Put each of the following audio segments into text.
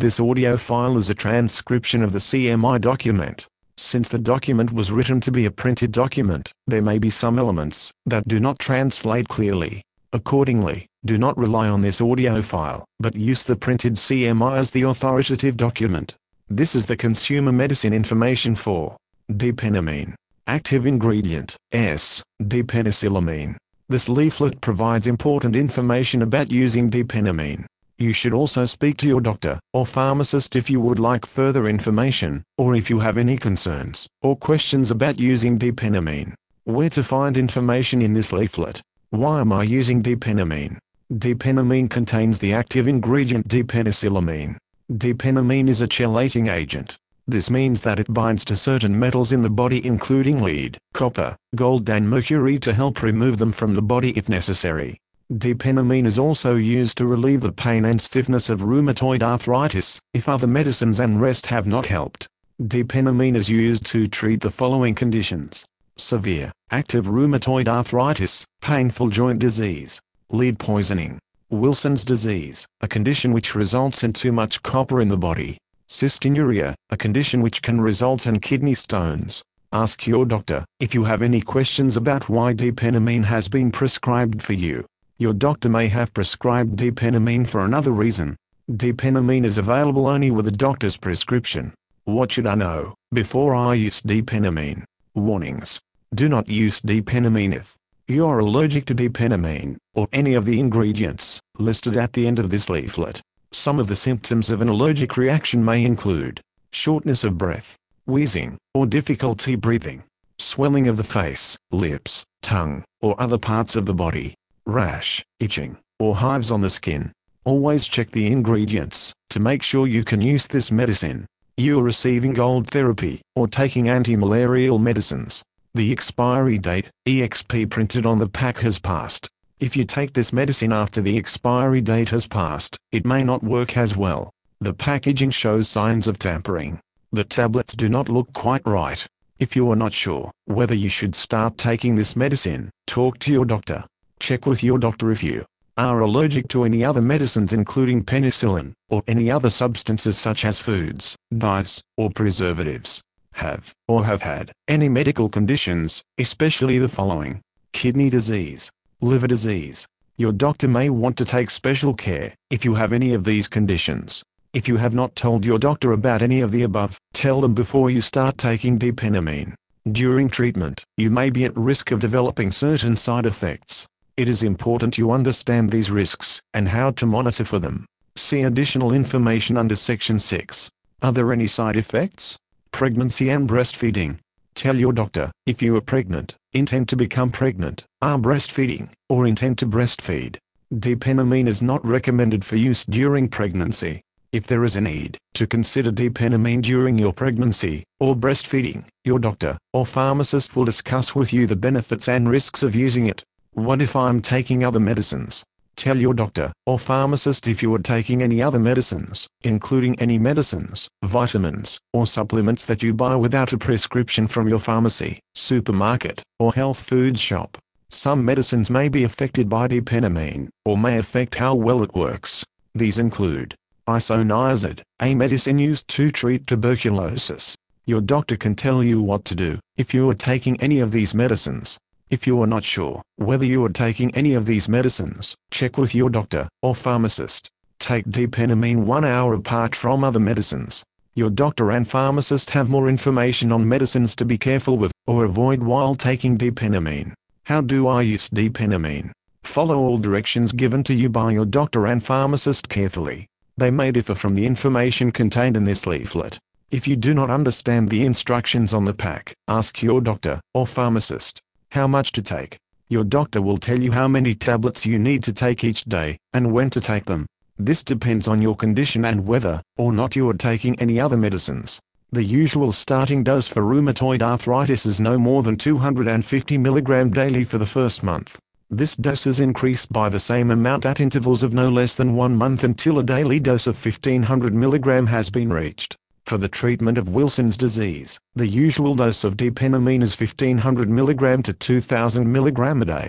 This audio file is a transcription of the CMI document. Since the document was written to be a printed document, there may be some elements that do not translate clearly. Accordingly, do not rely on this audio file, but use the printed CMI as the authoritative document. This is the consumer medicine information for D-penamine. Active ingredient, S, D-penicillamine. This leaflet provides important information about using D-penamine. You should also speak to your doctor or pharmacist if you would like further information, or if you have any concerns or questions about using D-penamine. Where to find information in this leaflet? Why am I using D-penamine? D-penamine contains the active ingredient D-penicillamine. D-penamine is a chelating agent. This means that it binds to certain metals in the body including lead, copper, gold and mercury to help remove them from the body if necessary. D-penamine is also used to relieve the pain and stiffness of rheumatoid arthritis, if other medicines and rest have not helped. D-penamine is used to treat the following conditions: severe, active rheumatoid arthritis, painful joint disease, lead poisoning, Wilson's disease, a condition which results in too much copper in the body, cystinuria, a condition which can result in kidney stones. Ask your doctor if you have any questions about why D-penamine has been prescribed for you. Your doctor may have prescribed D-penamine for another reason. D-penamine is available only with a doctor's prescription. What should I know before I use D-penamine? Warnings. Do not use D-penamine if you are allergic to D-penamine or any of the ingredients listed at the end of this leaflet. Some of the symptoms of an allergic reaction may include shortness of breath, wheezing, or difficulty breathing, swelling of the face, lips, tongue, or other parts of the body, rash, itching, or hives on the skin. Always check the ingredients to make sure you can use this medicine. You are receiving gold therapy or taking anti-malarial medicines. The expiry date, EXP printed on the pack has passed. If you take this medicine after the expiry date has passed, it may not work as well. The packaging shows signs of tampering. The tablets do not look quite right. If you are not sure whether you should start taking this medicine, talk to your doctor. Check with your doctor if you are allergic to any other medicines including penicillin, or any other substances such as foods, dyes, or preservatives. Have, or have had, any medical conditions, especially the following: kidney disease, liver disease. Your doctor may want to take special care if you have any of these conditions. If you have not told your doctor about any of the above, tell them before you start taking D-penamine. During treatment, you may be at risk of developing certain side effects. It is important you understand these risks and how to monitor for them. See additional information under Section 6. Are there any side effects? Pregnancy and breastfeeding. Tell your doctor if you are pregnant, intend to become pregnant, are breastfeeding, or intend to breastfeed. D-penamine is not recommended for use during pregnancy. If there is a need to consider D-penamine during your pregnancy or breastfeeding, your doctor or pharmacist will discuss with you the benefits and risks of using it. What if I'm taking other medicines? Tell your doctor or pharmacist if you are taking any other medicines, including any medicines, vitamins, or supplements that you buy without a prescription from your pharmacy, supermarket, or health food shop. Some medicines may be affected by D-penamine, or may affect how well it works. These include isoniazid, a medicine used to treat tuberculosis. Your doctor can tell you what to do if you are taking any of these medicines. If you are not sure whether you are taking any of these medicines, check with your doctor or pharmacist. Take D-penamine 1 hour apart from other medicines. Your doctor and pharmacist have more information on medicines to be careful with or avoid while taking D-penamine. How do I use D-penamine? Follow all directions given to you by your doctor and pharmacist carefully. They may differ from the information contained in this leaflet. If you do not understand the instructions on the pack, ask your doctor or pharmacist how much to take. Your doctor will tell you how many tablets you need to take each day, and when to take them. This depends on your condition and whether or not you are taking any other medicines. The usual starting dose for rheumatoid arthritis is no more than 250 mg daily for the first month. This dose is increased by the same amount at intervals of no less than 1 month until a daily dose of 1500 mg has been reached. For the treatment of Wilson's disease, the usual dose of D-penamine is 1500 mg to 2000 mg a day.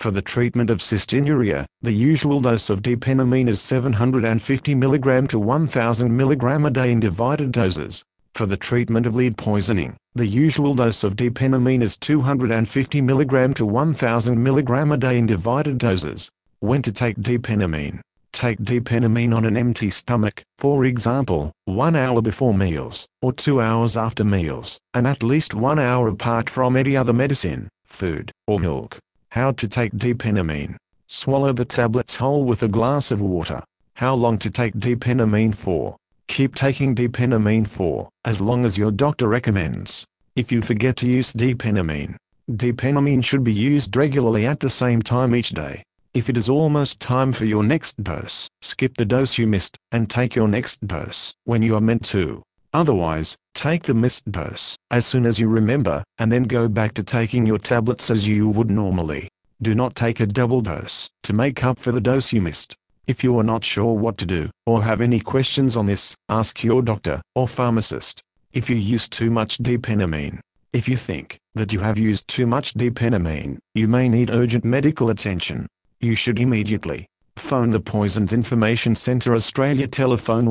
For the treatment of cystinuria, the usual dose of dipenamine is 750 mg to 1000 mg a day in divided doses. For the treatment of lead poisoning, the usual dose of dipenamine is 250 mg to 1000 mg a day in divided doses. When to take dipenamine? Take dipenamine on an empty stomach, for example, 1 hour before meals, or 2 hours after meals, and at least 1 hour apart from any other medicine, food, or milk. How to take dipenamine? Swallow the tablets whole with a glass of water. How long to take dipenamine for? Keep taking dipenamine for as long as your doctor recommends. If you forget to use dipenamine, dipenamine should be used regularly at the same time each day. If it is almost time for your next dose, skip the dose you missed, and take your next dose when you are meant to. Otherwise, take the missed dose as soon as you remember, and then go back to taking your tablets as you would normally. Do not take a double dose to make up for the dose you missed. If you are not sure what to do, or have any questions on this, ask your doctor or pharmacist. If you use too much dipenamine. If you think that you have used too much dipenamine, you may need urgent medical attention. You should immediately phone the Poisons Information Centre Australia telephone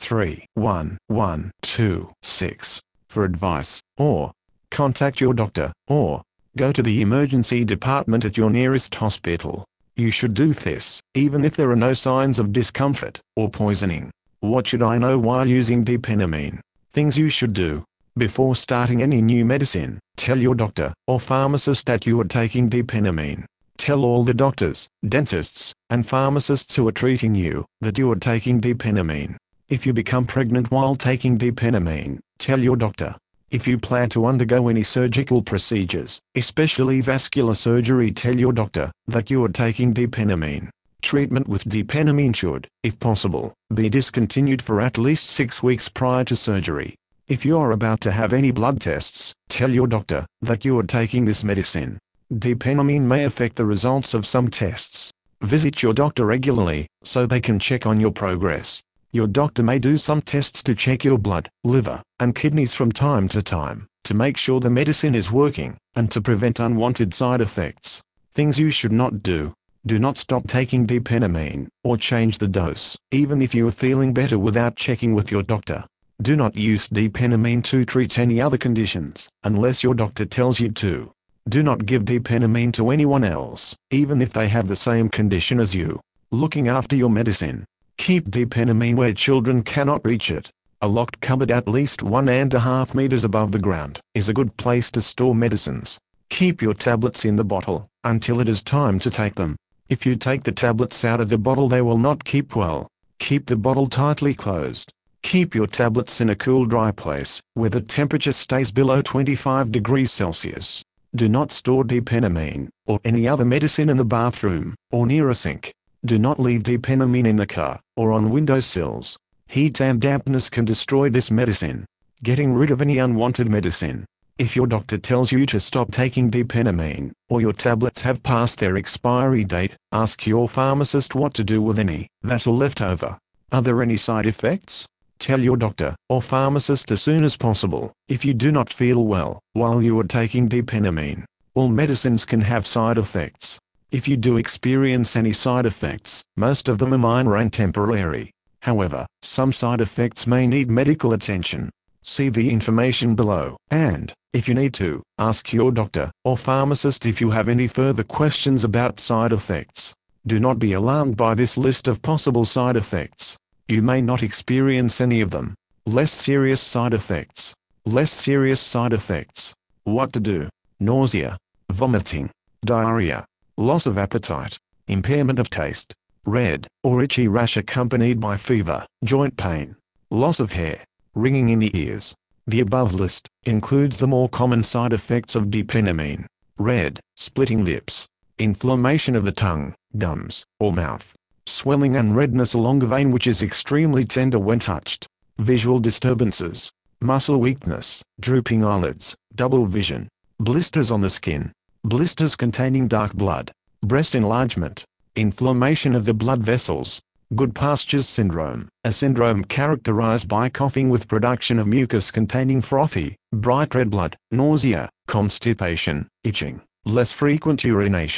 131126 for advice, or contact your doctor, or go to the emergency department at your nearest hospital. You should do this, even if there are no signs of discomfort or poisoning. What should I know while using dipenamine? Things you should do. Before starting any new medicine, tell your doctor or pharmacist that you are taking dipenamine. Tell all the doctors, dentists, and pharmacists who are treating you that you are taking dipenamine. If you become pregnant while taking dipenamine, tell your doctor. If you plan to undergo any surgical procedures, especially vascular surgery, tell your doctor that you are taking dipenamine. Treatment with dipenamine should, if possible, be discontinued for at least 6 weeks prior to surgery. If you are about to have any blood tests, tell your doctor that you are taking this medicine. Dipenamine may affect the results of some tests. Visit your doctor regularly, so they can check on your progress. Your doctor may do some tests to check your blood, liver, and kidneys from time to make sure the medicine is working, and to prevent unwanted side effects. Things you should not do. Do not stop taking dipenamine, or change the dose, even if you are feeling better without checking with your doctor. Do not use dipenamine to treat any other conditions, unless your doctor tells you to. Do not give dipenamine to anyone else, even if they have the same condition as you. Looking after your medicine. Keep dipenamine where children cannot reach it. A locked cupboard at least 1.5 meters above the ground is a good place to store medicines. Keep your tablets in the bottle until it is time to take them. If you take the tablets out of the bottle, they will not keep well. Keep the bottle tightly closed. Keep your tablets in a cool, dry place where the temperature stays below 25 degrees Celsius. Do not store dipenamine or any other medicine in the bathroom or near a sink. Do not leave dipenamine in the car or on windowsills. Heat and dampness can destroy this medicine. Getting rid of any unwanted medicine. If your doctor tells you to stop taking dipenamine, or your tablets have passed their expiry date, ask your pharmacist what to do with any that are left over. Are there any side effects? Tell your doctor or pharmacist as soon as possible. If you do not feel well while you are taking dipenamine, all medicines can have side effects. If you do experience any side effects, most of them are minor and temporary. However, some side effects may need medical attention. See the information below, and, if you need to, ask your doctor or pharmacist if you have any further questions about side effects. Do not be alarmed by this list of possible side effects. You may not experience any of them. Less serious side effects. Less serious side effects. What to do? Nausea, vomiting, diarrhea, loss of appetite, impairment of taste, red or itchy rash accompanied by fever, joint pain, loss of hair, ringing in the ears. The above list includes the more common side effects of dipenamine: red, splitting lips, inflammation of the tongue, gums, or mouth, swelling and redness along a vein which is extremely tender when touched, visual disturbances, muscle weakness, drooping eyelids, double vision, blisters on the skin, blisters containing dark blood, breast enlargement, inflammation of the blood vessels, Goodpasture's syndrome, a syndrome characterized by coughing with production of mucus containing frothy, bright red blood, nausea, constipation, itching, less frequent urination,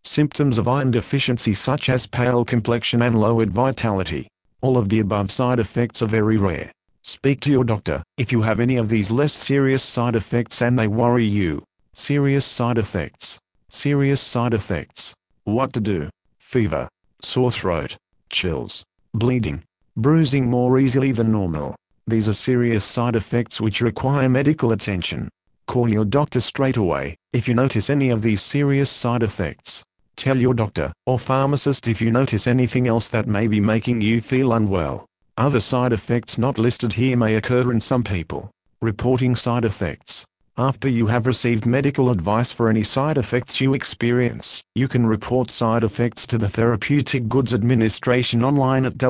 Symptoms of iron deficiency such as pale complexion and lowered vitality. All of the above side effects are very rare. Speak to your doctor if you have any of these less serious side effects and they worry you. Serious side effects. Serious side effects. What to do? Fever, sore throat, chills, bleeding, bruising more easily than normal. These are serious side effects which require medical attention. Call your doctor straight away if you notice any of these serious side effects. Tell your doctor or pharmacist if you notice anything else that may be making you feel unwell. Other side effects not listed here may occur in some people. Reporting side effects. After you have received medical advice for any side effects you experience, you can report side effects to the Therapeutic Goods Administration online at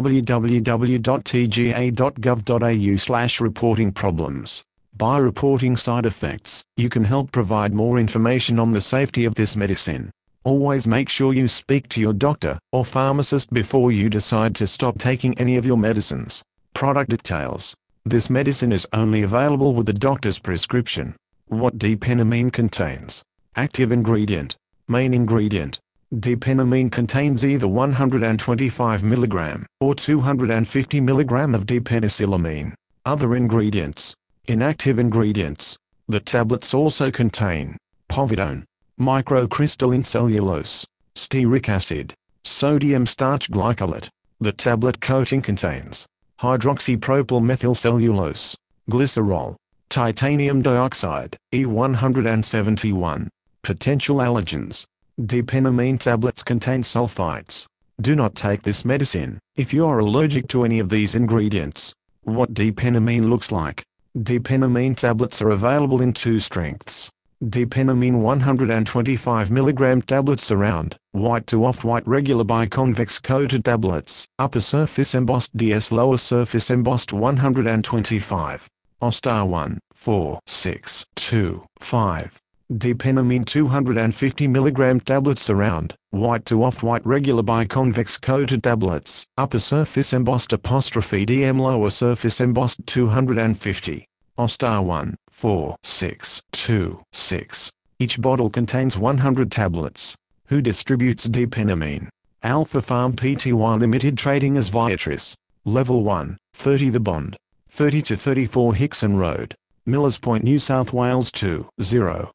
www.tga.gov.au/reporting-problems. By reporting side effects, you can help provide more information on the safety of this medicine. Always make sure you speak to your doctor or pharmacist before you decide to stop taking any of your medicines. Product details. This medicine is only available with the doctor's prescription. What D-penamine contains. Active ingredient. Main ingredient. D-penamine contains either 125 mg or 250 mg of D-penicillamine. Other ingredients. Inactive ingredients. The tablets also contain povidone, microcrystalline cellulose, stearic acid, sodium starch glycolate. The tablet coating contains hydroxypropylmethylcellulose, glycerol, titanium dioxide, E171. Potential allergens. D-penamine tablets contain sulfites. Do not take this medicine if you are allergic to any of these ingredients. What D-penamine looks like. D-penamine tablets are available in two strengths. D-penamine 125 mg tablets are round, white to off-white regular biconvex coated tablets, upper surface embossed DS, lower surface embossed 125. Ostar 1, 4, 6, 2, 5. D-penamine 250 mg tablets are round, white to off-white regular biconvex coated tablets, upper surface embossed DM, lower surface embossed 250. Ostar 1, 4, 6, 2, 6. Each bottle contains 100 tablets. Who distributes D-penamine? Alpha Pharm Pty Limited, trading as Viatris. Level 1, 30 The Bond, 30 to 34 Hickson Road, Millers Point, New South Wales 20000.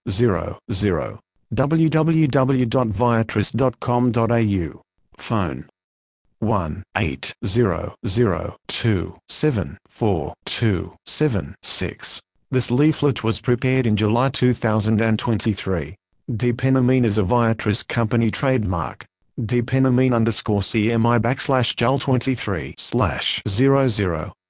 www.viatris.com.au. Phone 1-800-274-276. This leaflet was prepared in July 2023. D-penamine is a Viatris company trademark. D-penamine _CMI /JUL23/00.